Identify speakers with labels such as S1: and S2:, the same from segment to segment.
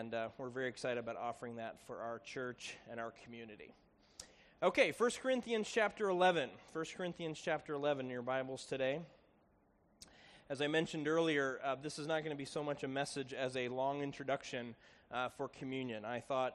S1: And we're very excited about offering that for our church and our community. Okay, 1 Corinthians chapter 11. 1 Corinthians chapter 11 in your Bibles today. As I mentioned earlier, this is not going to be so much a message as a long introduction for communion. I thought,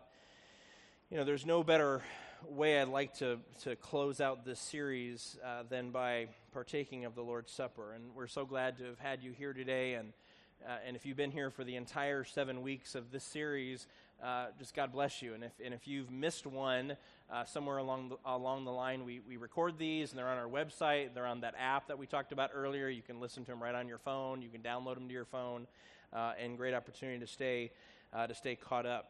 S1: there's no better way I'd like to close out this series than by partaking of the Lord's Supper. And we're so glad to have had you here today. And if you've been here for the entire 7 weeks of this series, just God bless you. And if you've missed one somewhere along the line, we record these, and they're on our website. They're on that app that we talked about earlier. You can listen to them right on your phone. You can download them to your phone, and great opportunity to stay caught up.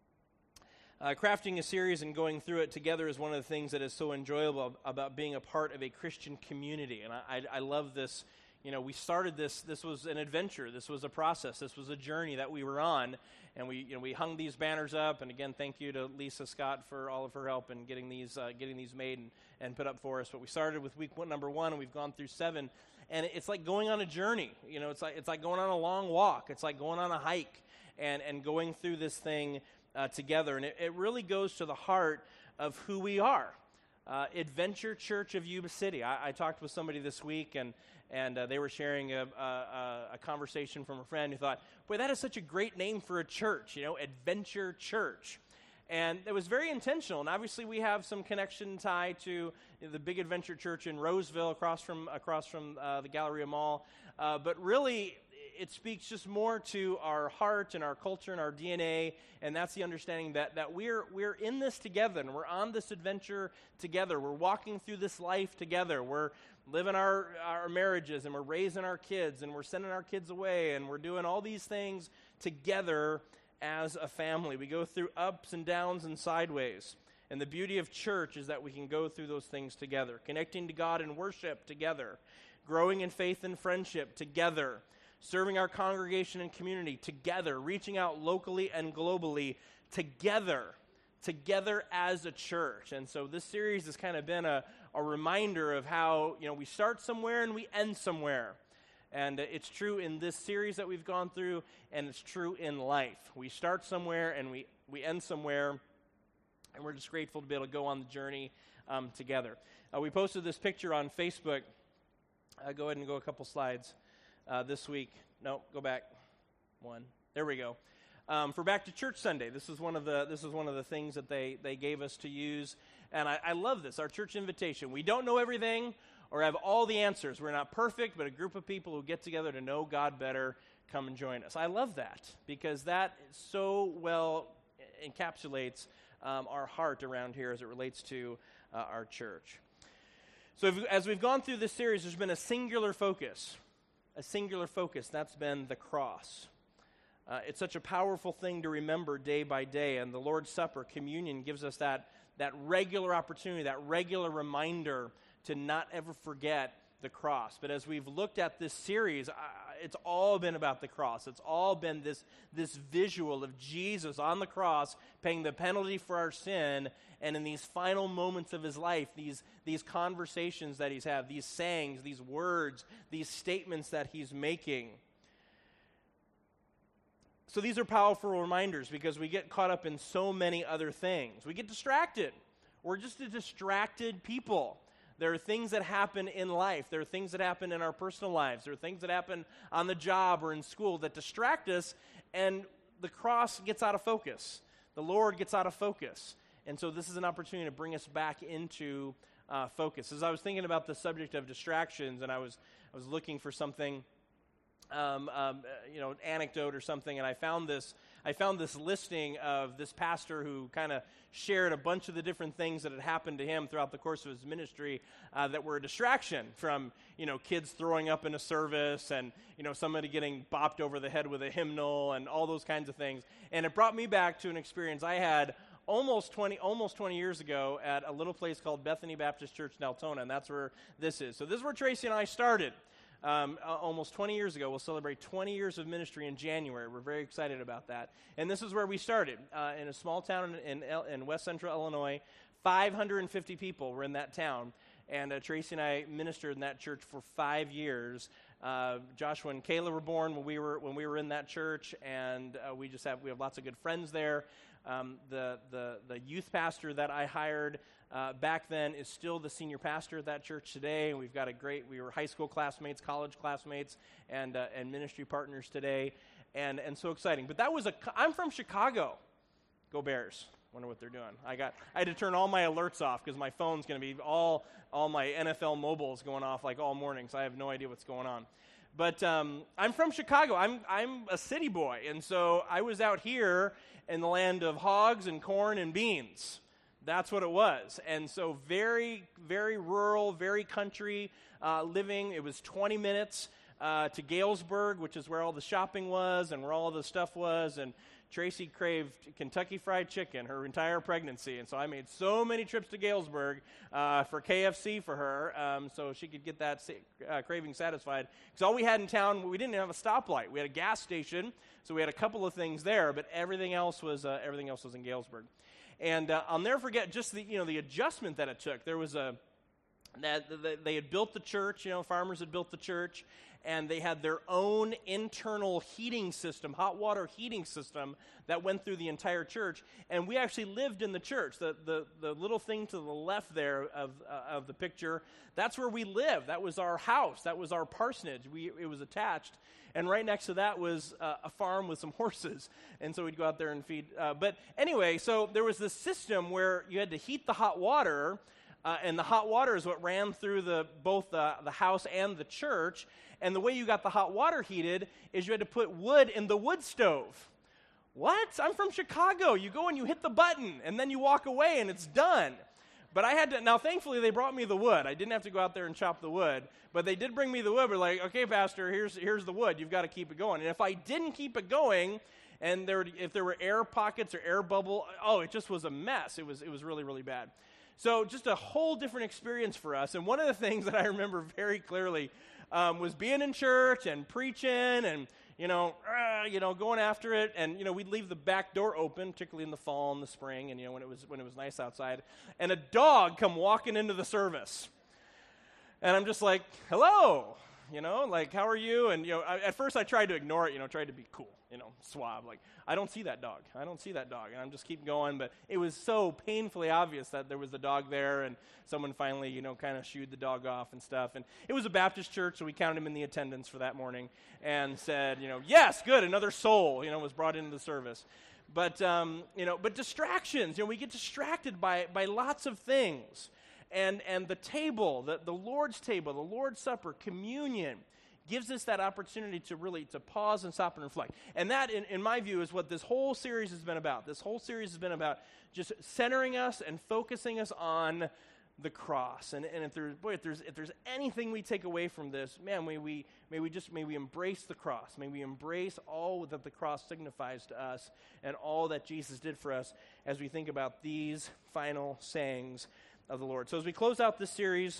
S1: Crafting a series and going through it together is one of the things that is so enjoyable about being a part of a Christian community, and I love this. We started this was an adventure. This was a process. This was a journey that we were on, and we hung these banners up. And again, thank you to Lisa Scott for all of her help in getting these made and put up for us. But we started with week number 1, and we've gone through 7. And it's like going on a journey. It's like going on a long walk. It's like going on a hike and going through this thing together. And it really goes to the heart of who we are. Adventure Church of Yuba City. I talked with somebody this week, and they were sharing a conversation from a friend who thought, boy, that is such a great name for a church, Adventure Church. And it was very intentional. And obviously we have some connection tie to the big Adventure Church in Roseville across from the Galleria Mall. But really, it speaks just more to our heart and our culture and our DNA, and that's the understanding that we're in this together, and we're on this adventure together. We're walking through this life together. We're living our marriages, and we're raising our kids, and we're sending our kids away, and we're doing all these things together as a family. We go through ups and downs and sideways, and the beauty of church is that we can go through those things together, connecting to God in worship together, growing in faith and friendship together, serving our congregation and community together, reaching out locally and globally together as a church. And so this series has kind of been a reminder of how, we start somewhere and we end somewhere. And it's true in this series that we've gone through, and it's true in life. We start somewhere and we end somewhere, and we're just grateful to be able to go on the journey together. We posted this picture on Facebook. Go ahead and go a couple slides. This week. No, go back one. There we go. For Back to Church Sunday, this is one of the things that they gave us to use, and I love this. Our church invitation. We don't know everything or have all the answers. We're not perfect, but a group of people who get together to know God better. Come and join us. I love that because that so well encapsulates our heart around here as it relates to our church. So as we've gone through this series, there's been a singular focus. That's been the cross. It's such a powerful thing to remember day by day, and the Lord's Supper, communion, gives us that regular opportunity, that regular reminder to not ever forget the cross. But as we've looked at this series, it's all been about the cross. It's all been this visual of Jesus on the cross paying the penalty for our sin, and in these final moments of his life, these conversations that he's had, these sayings, these words, these statements that he's making. So these are powerful reminders because we get caught up in so many other things. We get distracted. We're just a distracted people. There are things that happen in life. There are things that happen in our personal lives. There are things that happen on the job or in school that distract us, and the cross gets out of focus. The Lord gets out of focus. And so this is an opportunity to bring us back into focus. As I was thinking about the subject of distractions, and I was looking for something, anecdote or something, and I found this listing of this pastor who kind of shared a bunch of the different things that had happened to him throughout the course of his ministry that were a distraction from, kids throwing up in a service and, somebody getting bopped over the head with a hymnal and all those kinds of things. And it brought me back to an experience I had almost 20 years ago at a little place called Bethany Baptist Church in Altona, and that's where this is. So this is where Tracy and I started. Almost 20 years ago. We'll celebrate 20 years of ministry in January. We're very excited about that. And this is where we started, in a small town in west central Illinois. 550 people were in that town. And Tracy and I ministered in that church for 5 years Joshua and Kayla were born when we were in that church, and we have lots of good friends there. The youth pastor that I hired back then is still the senior pastor at that church today, and we were high school classmates, college classmates, and ministry partners today, and so exciting. But I'm from Chicago. Go Bears. Wonder what they're doing. I had to turn all my alerts off because my phone's going to be all my NFL mobiles going off like all morning, so I have no idea what's going on. But I'm from Chicago. I'm a city boy, and so I was out here in the land of hogs and corn and beans. That's what it was. And so very, very rural, very country living. It was 20 minutes to Galesburg, which is where all the shopping was and where all the stuff was, and Tracy craved Kentucky Fried Chicken her entire pregnancy, and so I made so many trips to Galesburg for KFC for her so she could get that craving satisfied. Because all we had in town, we didn't have a stoplight. We had a gas station, so we had a couple of things there, but everything else was in Galesburg. And I'll never forget just the adjustment that it took. There was they had built the church, farmers had built the church, and they had their own internal heating system, hot water heating system that went through the entire church. And we actually lived in the church. The little thing to the left there of the picture, that's where we lived. That was our house. That was our parsonage. It was attached. And right next to that was a farm with some horses. And so we'd go out there and feed. But anyway, so there was this system where you had to heat the hot water, and the hot water is what ran through both the house and the church. And the way you got the hot water heated is you had to put wood in the wood stove. What? I'm from Chicago. You go and you hit the button, and then you walk away, and it's done. But I had to, now thankfully they brought me the wood. I didn't have to go out there and chop the wood, but they did bring me the wood. We're like, okay, Pastor, here's the wood. You've got to keep it going. And if I didn't keep it going, and if there were air pockets or air bubble, it just was a mess. It was really, really bad. So just a whole different experience for us. And one of the things that I remember very clearly was being in church and preaching and, going after it. And, we'd leave the back door open, particularly in the fall and the spring and, when it was nice outside. And a dog come walking into the service. And I'm just like, hello, how are you? And, at first I tried to ignore it, tried to be cool, suave. Like, I don't see that dog. And I'm just keep going. But it was so painfully obvious that there was a dog there, and someone finally, kind of shooed the dog off and stuff. And it was a Baptist church, so we counted him in the attendance for that morning and said, yes, good, another soul, was brought into the service. But, but distractions, we get distracted by lots of things. And the table, the Lord's table, the Lord's Supper, communion, gives us that opportunity to pause and stop and reflect. And that, in my view, is what this whole series has been about. This whole series has been about just centering us and focusing us on the cross. And if there's anything we take away from this, man, may we embrace the cross. May we embrace all that the cross signifies to us and all that Jesus did for us as we think about these final sayings of the Lord. So as we close out this series,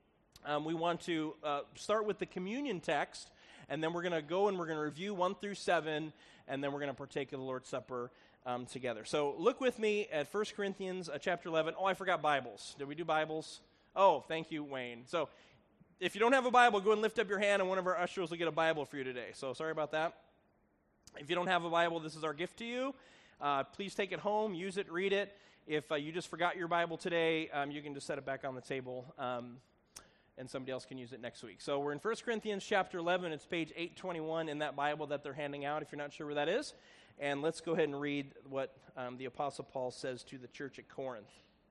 S1: we want to start with the communion text, and then we're going to go and we're going to review 1 through 7, and then we're going to partake of the Lord's Supper together. So look with me at 1 Corinthians chapter 11. Oh, I forgot Bibles. Did we do Bibles? Oh, thank you, Wayne. So if you don't have a Bible, go and lift up your hand, and one of our ushers will get a Bible for you today. So sorry about that. If you don't have a Bible, this is our gift to you. Please take it home, use it, read it. If you just forgot your Bible today, you can just set it back on the table, and somebody else can use it next week. So we're in 1 Corinthians chapter 11. It's page 821 in that Bible that they're handing out, if you're not sure where that is. And let's go ahead and read what the Apostle Paul says to the church at Corinth.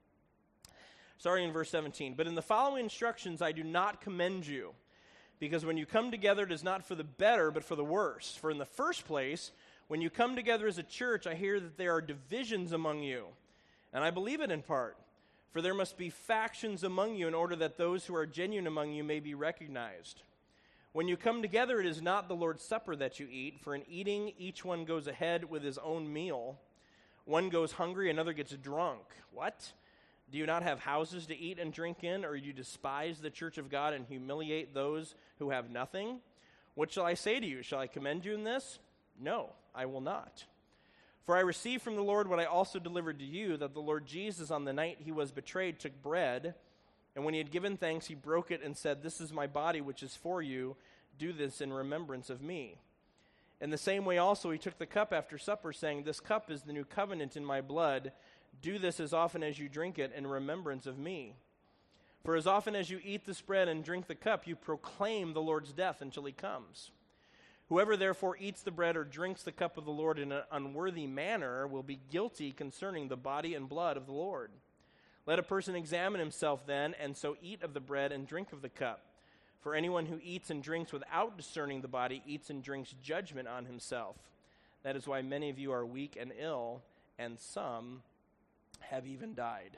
S1: Starting in verse 17. But in the following instructions I do not commend you, because when you come together it is not for the better, but for the worse. For in the first place, when you come together as a church, I hear that there are divisions among you. And I believe it in part. For there must be factions among you in order that those who are genuine among you may be recognized. When you come together, it is not the Lord's Supper that you eat, for in eating each one goes ahead with his own meal. One goes hungry, another gets drunk. What? Do you not have houses to eat and drink in, or you despise the church of God and humiliate those who have nothing? What shall I say to you? Shall I commend you in this? No, I will not. For I received from the Lord what I also delivered to you, that the Lord Jesus, on the night he was betrayed, took bread, and when he had given thanks, he broke it and said, This is my body, which is for you. Do this in remembrance of me. In the same way also he took the cup after supper, saying, This cup is the new covenant in my blood. Do this as often as you drink it in remembrance of me. For as often as you eat this bread and drink the cup, you proclaim the Lord's death until he comes. Whoever therefore eats the bread or drinks the cup of the Lord in an unworthy manner will be guilty concerning the body and blood of the Lord. Let a person examine himself then, and so eat of the bread and drink of the cup. For anyone who eats and drinks without discerning the body eats and drinks judgment on himself. That is why many of you are weak and ill, and some have even died.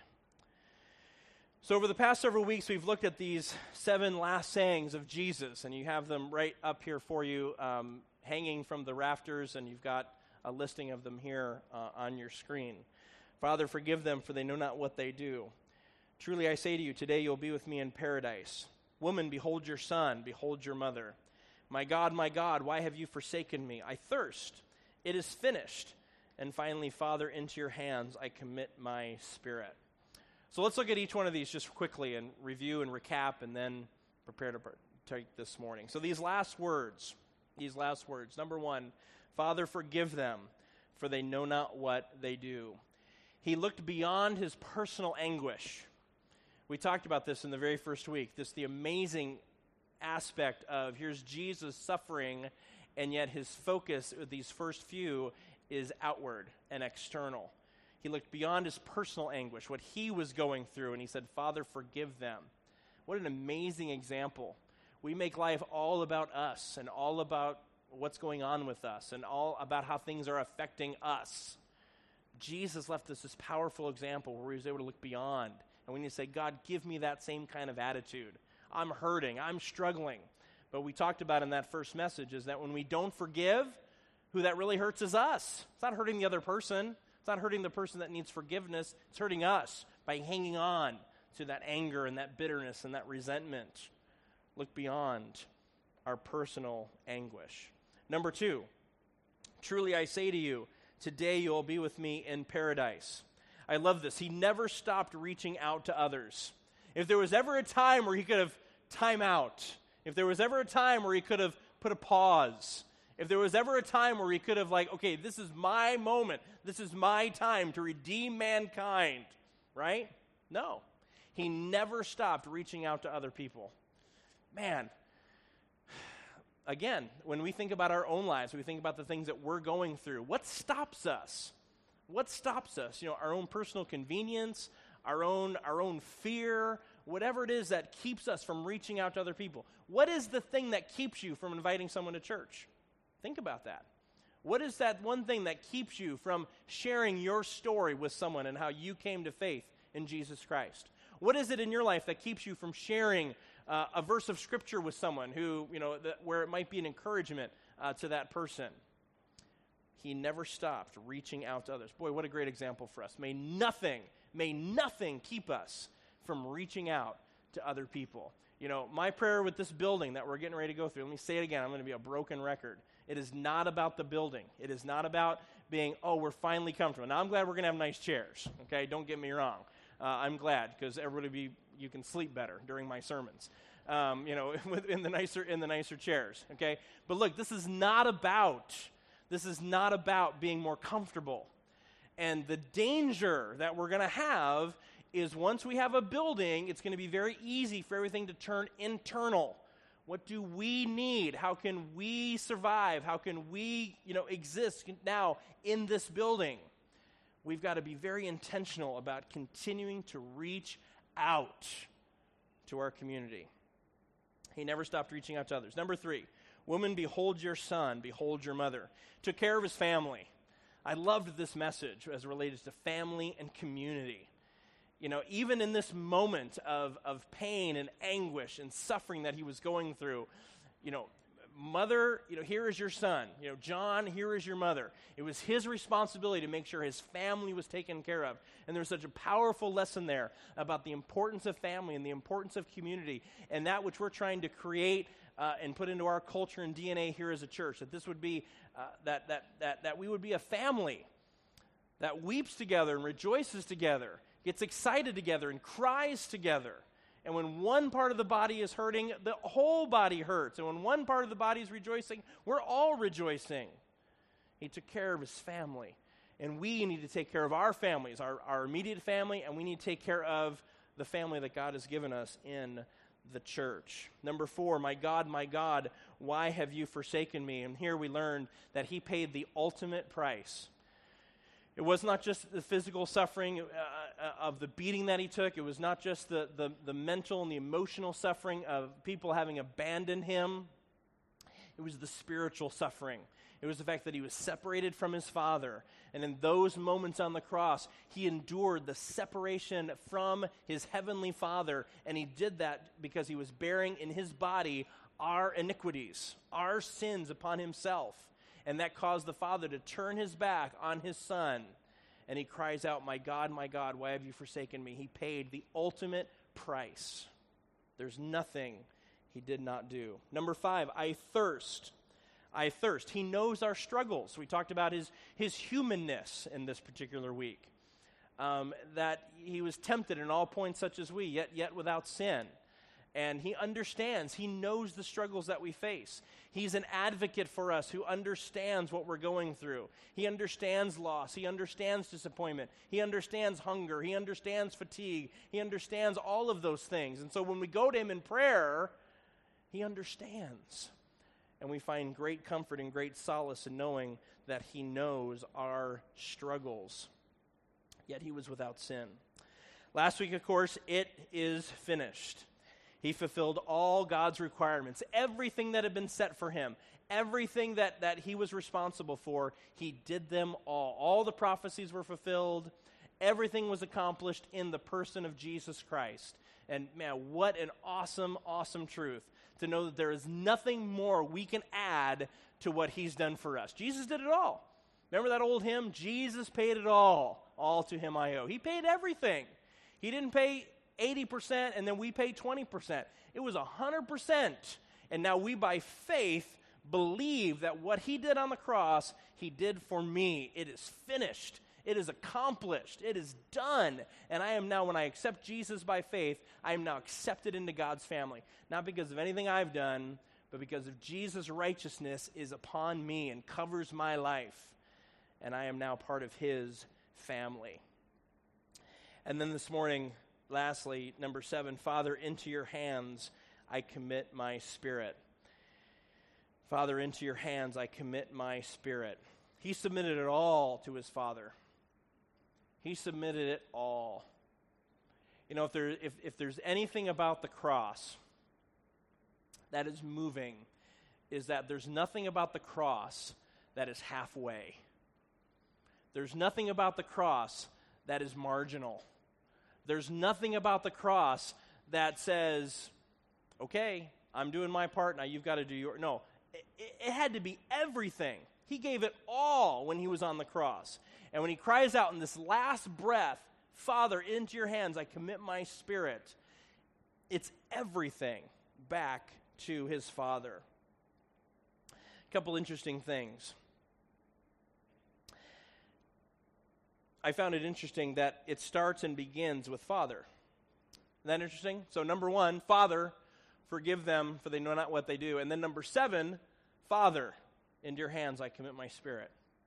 S1: So over the past several weeks, we've looked at these 7 last sayings of Jesus, and you have them right up here for you, hanging from the rafters, and you've got a listing of them here on your screen. Father, forgive them, for they know not what they do. Truly I say to you, today you'll be with me in paradise. Woman, behold your son, behold your mother. My God, why have you forsaken me? I thirst. It is finished. And finally, Father, into your hands I commit my spirit. So let's look at each one of these just quickly and review and recap and then prepare to take this morning. So these last words. Number 1, Father, forgive them, for they know not what they do. He looked beyond his personal anguish. We talked about this in the very first week, the amazing aspect of here's Jesus suffering, and yet his focus with these first few is outward and external. He looked beyond his personal anguish, what he was going through, and he said, Father, forgive them. What an amazing example. We make life all about us and all about what's going on with us and all about how things are affecting us. Jesus left us this powerful example where he was able to look beyond. And we need to say, God, give me that same kind of attitude. I'm hurting. I'm struggling. But we talked about in that first message is that when we don't forgive, who that really hurts is us. It's not hurting the other person. It's not hurting the person that needs forgiveness. It's hurting us by hanging on to that anger and that bitterness and that resentment. Look beyond our personal anguish. Number 2, truly I say to you, today you will be with me in paradise. I love this. He never stopped reaching out to others. If there was ever a time where he could have time out, if there was ever a time where he could have put a pause, if there was ever a time where he could have okay, this is my moment, this is my time to redeem mankind, right? No. He never stopped reaching out to other people. Man, again, when we think about our own lives, we think about the things that we're going through, what stops us? What stops us? Our own personal convenience, our own fear, whatever it is that keeps us from reaching out to other people. What is the thing that keeps you from inviting someone to church? Think about that. What is that one thing that keeps you from sharing your story with someone and how you came to faith in Jesus Christ? What is it in your life that keeps you from sharing a verse of Scripture with someone who, where it might be an encouragement to that person? He never stopped reaching out to others. Boy, what a great example for us. May nothing keep us from reaching out to other people. My prayer with this building that we're getting ready to go through, let me say it again, I'm going to be a broken record. It is not about the building. It is not about being, we're finally comfortable. Now, I'm glad we're going to have nice chairs, okay? Don't get me wrong. I'm glad because you can sleep better during my sermons, in the nicer chairs, okay? But look, this is not about being more comfortable. And the danger that we're going to have is once we have a building, it's going to be very easy for everything to turn internal. What do we need? How can we survive? How can we, exist now in this building? We've got to be very intentional about continuing to reach out to our community. He never stopped reaching out to others. Number 3, woman, behold your son, behold your mother. Took care of his family. I loved this message as it related to family and community. Even in this moment of pain and anguish and suffering that he was going through, mother, here is your son. John, here is your mother. It was his responsibility to make sure his family was taken care of. And there's such a powerful lesson there about the importance of family and the importance of community and that which we're trying to create and put into our culture and DNA here as a church. That this would be, that we would be a family that weeps together and rejoices together, gets excited together and cries together. And when one part of the body is hurting, the whole body hurts. And when one part of the body is rejoicing, we're all rejoicing. He took care of his family. And we need to take care of our families, our immediate family, and we need to take care of the family that God has given us in the church. Number 4, my God, why have you forsaken me? And here we learned that he paid the ultimate price. It was not just the physical suffering of the beating that he took. It was not just the mental and the emotional suffering of people having abandoned him. It was the spiritual suffering. It was the fact that he was separated from his Father. And in those moments on the cross, he endured the separation from his heavenly Father. And he did that because he was bearing in his body our iniquities, our sins upon himself. And that caused the Father to turn his back on his Son. And he cries out, my God, why have you forsaken me? He paid the ultimate price. There's nothing he did not do. Number 5, I thirst. He knows our struggles. We talked about his humanness in this particular week. That he was tempted in all points such as we, yet without sin. And he understands. He knows the struggles that we face. He's an advocate for us who understands what we're going through. He understands loss. He understands disappointment. He understands hunger. He understands fatigue. He understands all of those things. And so when we go to him in prayer, he understands. And we find great comfort and great solace in knowing that he knows our struggles. Yet he was without sin. Last week, of course, it is finished. He fulfilled all God's requirements. Everything that had been set for him, everything that he was responsible for, he did them all. All the prophecies were fulfilled. Everything was accomplished in the person of Jesus Christ. And man, what an awesome, awesome truth to know that there is nothing more we can add to what he's done for us. Jesus did it all. Remember that old hymn? Jesus paid it all. All to him I owe. He paid everything. He didn't pay 80% and then we pay 20%. It was 100%. And now we by faith believe that what he did on the cross, he did for me. It is finished. It is accomplished. It is done. And I am now, when I accept Jesus by faith, I am now accepted into God's family. Not because of anything I've done, but because of Jesus' righteousness is upon me and covers my life. And I am now part of his family. And then this morning, lastly, number 7, Father, into your hands I commit my spirit. Father, into your hands I commit my spirit. He submitted it all to his Father. He submitted it all. You know, if there's anything about the cross that is moving, is that there's nothing about the cross that is halfway. There's nothing about the cross that is marginal. There's nothing about the cross that says, okay, I'm doing my part, now you've got to do your... No, it had to be everything. He gave it all when he was on the cross. And when he cries out in this last breath, Father, into your hands I commit my spirit, it's everything back to his Father. A couple interesting things. I found it interesting that it starts and begins with Father. Isn't that interesting? So number 1, Father, forgive them for they know not what they do. And then number 7, Father, into your hands I commit my spirit.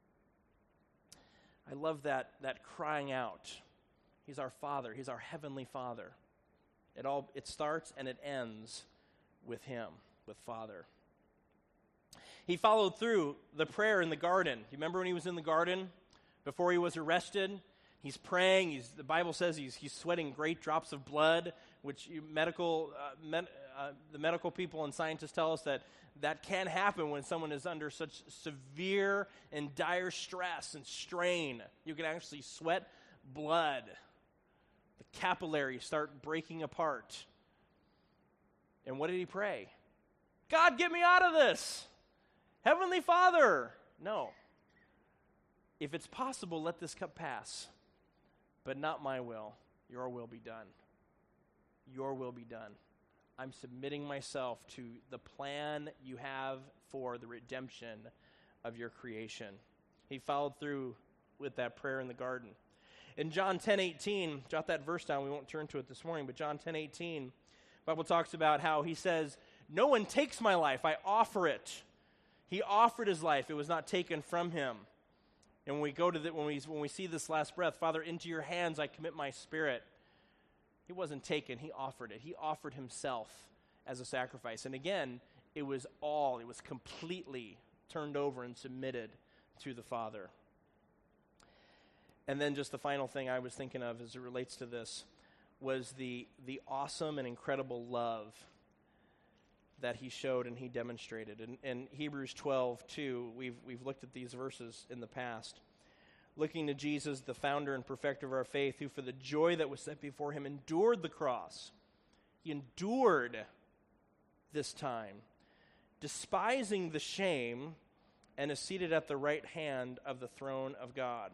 S1: I love that crying out. He's our Father. He's our heavenly Father. It starts and it ends with him, with Father. He followed through the prayer in the garden. You remember when he was in the garden before he was arrested? He's praying. The Bible says he's sweating great drops of blood, which the medical people and scientists tell us that can happen when someone is under such severe and dire stress and strain. You can actually sweat blood. The capillaries start breaking apart. And what did he pray? God, get me out of this. Heavenly Father. No. If it's possible, let this cup pass. But not my will. Your will be done. Your will be done. I'm submitting myself to the plan you have for the redemption of your creation. He followed through with that prayer in the garden. In John 10:18, jot that verse down. We won't turn to it this morning, but John 10:18, The Bible talks about how he says, no one takes my life, I offer it. He offered his life. It was not taken from him. And when we go to when we see this last breath, Father, into your hands I commit my spirit. It wasn't taken. He offered it. He offered himself as a sacrifice. And again, it was completely turned over and submitted to the Father. And then just the final thing I was thinking of as it relates to this was the awesome and incredible love that he showed and he demonstrated. In Hebrews 12:2, we've looked at these verses in the past. Looking to Jesus, the founder and perfecter of our faith, who for the joy that was set before him endured the cross. He endured this time, despising the shame, and is seated at the right hand of the throne of God.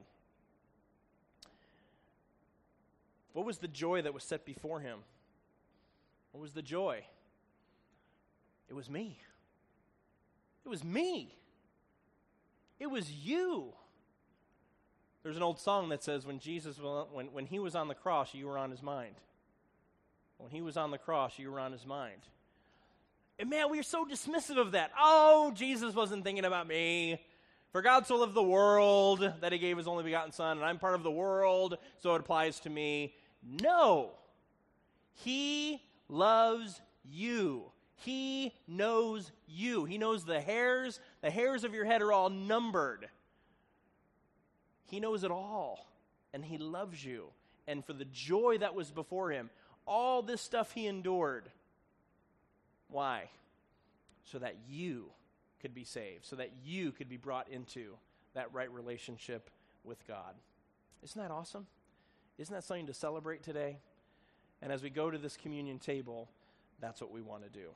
S1: What was the joy that was set before him? What was the joy? It was me. It was me. It was you. There's an old song that says, when he was on the cross, you were on his mind. When he was on the cross, you were on his mind. And man, we are so dismissive of that. Oh, Jesus wasn't thinking about me. For God so loved the world that he gave his only begotten Son, and I'm part of the world, so it applies to me. No. He loves you. He knows you. He knows the hairs of your head are all numbered. He knows it all, and he loves you. And for the joy that was before him, all this stuff he endured. Why? So that you could be saved, so that you could be brought into that right relationship with God. Isn't that awesome? Isn't that something to celebrate today? And as we go to this communion table, that's what we want to do.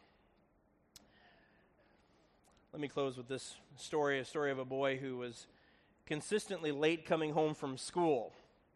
S1: Let me close with this story, a story of a boy who was consistently late coming home from school.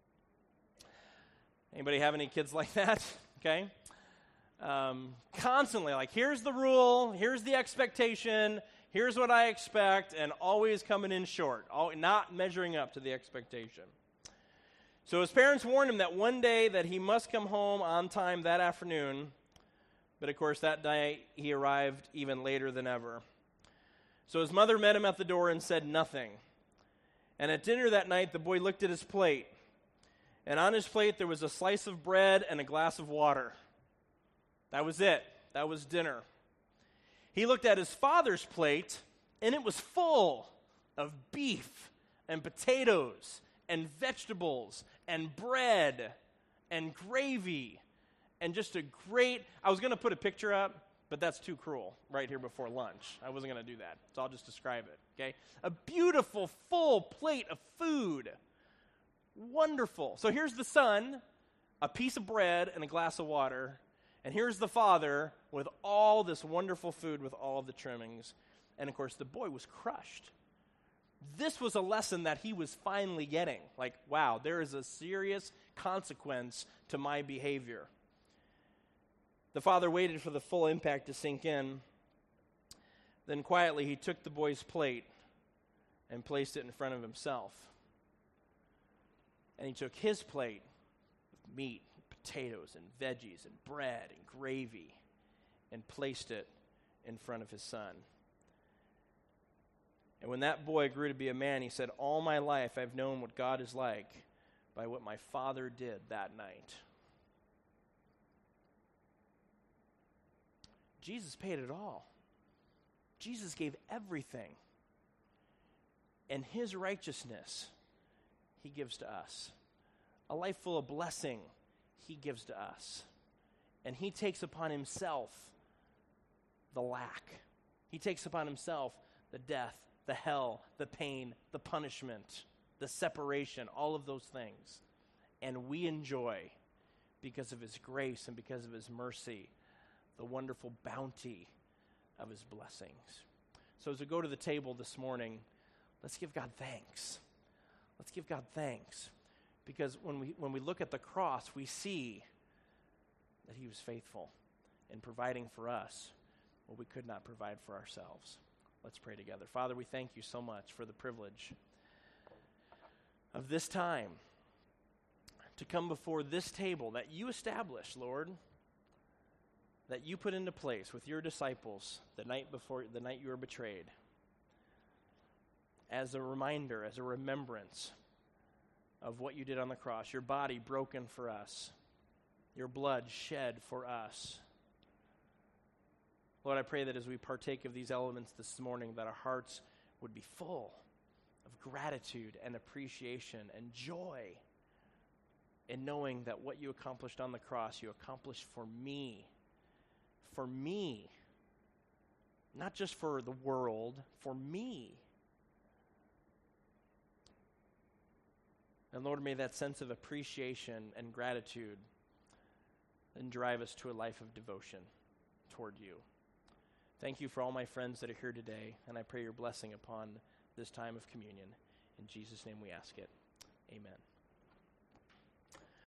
S1: Anybody have any kids like that? Okay. Constantly, like, here's the rule, here's the expectation, here's what I expect, and always coming in short, not measuring up to the expectation. So his parents warned him that one day that he must come home on time that afternoon, but of course that day he arrived even later than ever. So his mother met him at the door and said nothing. And at dinner that night, the boy looked at his plate, and on his plate there was a slice of bread and a glass of water. That was it. That was dinner. He looked at his father's plate, and it was full of beef and potatoes and vegetables and bread and gravy and just a great, I was going to put a picture up, but that's too cruel right here before lunch. I wasn't going to do that, so I'll just describe it, okay? A beautiful, full plate of food. Wonderful. So here's the son, a piece of bread and a glass of water, and here's the father with all this wonderful food with all of the trimmings. And of course, the boy was crushed. This was a lesson that he was finally getting. Like, wow, there is a serious consequence to my behavior. The father waited for the full impact to sink in. Then quietly he took the boy's plate and placed it in front of himself. And he took his plate with meat, potatoes, and veggies, and bread, and gravy, and placed it in front of his son. And when that boy grew to be a man, he said, all my life I've known what God is like by what my father did that night. Jesus paid it all. Jesus gave everything. And his righteousness, he gives to us. A life full of blessing, he gives to us. And he takes upon himself the lack. He takes upon himself the death, the hell, the pain, the punishment, the separation, all of those things. And we enjoy, because of his grace and because of his mercy, the wonderful bounty of his blessings. So as we go to the table this morning, let's give God thanks. Let's give God thanks. Because when we look at the cross, we see that he was faithful in providing for us what we could not provide for ourselves. Let's pray together. Father, we thank you so much for the privilege of this time to come before this table that you established, Lord. that you put into place with your disciples the night you were betrayed, as a reminder, as a remembrance of what you did on the cross, your body broken for us, your blood shed for us. Lord, I pray that as we partake of these elements this morning, that our hearts would be full of gratitude and appreciation and joy in knowing that what you accomplished on the cross, you accomplished for me. For me. Not just for the world, for me. And Lord, may that sense of appreciation and gratitude then drive us to a life of devotion toward you. Thank you for all my friends that are here today, and I pray your blessing upon this time of communion. In Jesus' name we ask it. Amen.